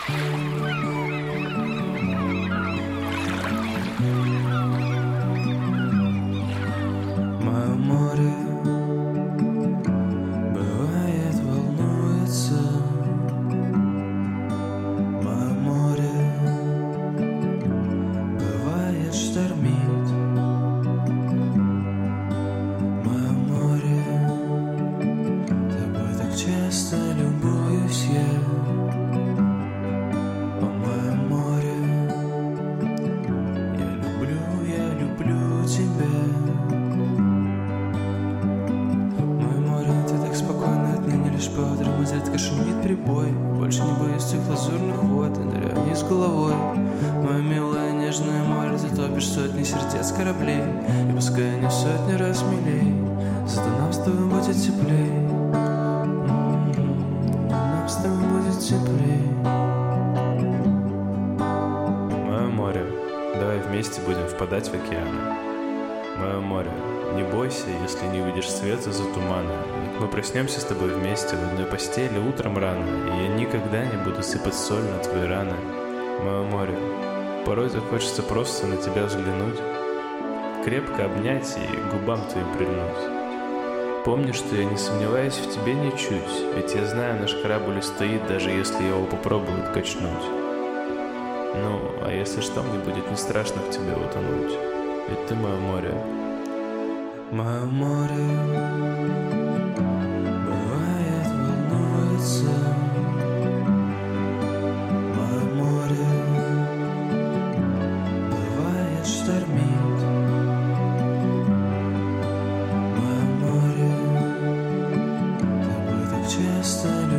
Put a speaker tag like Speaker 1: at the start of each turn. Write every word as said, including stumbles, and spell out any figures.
Speaker 1: Мое море бывает волнуется, мое море бывает штормит, мое море, тобой так часто любуюсь я. О, мое море, я люблю, я люблю тебя. По утрам изредка шумит прибой. Больше не боюсь тех лазурных вод и ныряю вниз головой. Мое милое нежное море, ты топишь сотни сердец кораблей. И пускай они в сотни раз милей, зато нам с тобой будет теплей. М-м-м, нам с тобой будет теплей.
Speaker 2: Мое море, давай вместе будем впадать в океаны. Мое море, не бойся, если не увидишь света за тумана. Ведь мы проснемся с тобой вместе в одной постели утром рано, и я никогда не буду сыпать соль на твои раны. Мое море, порой захочется просто на тебя взглянуть, крепко обнять и к губам твоим прильнуть. Помни, что я не сомневаюсь в тебе ничуть, ведь я знаю, наш корабль стоит, даже если его попробуют качнуть. Ну, а если что, мне будет не страшно в тебе утонуть, ведь ты мое море.
Speaker 1: Мое море бывает волнуется, мое море бывает штормит, мое море, тобой так часто любовь.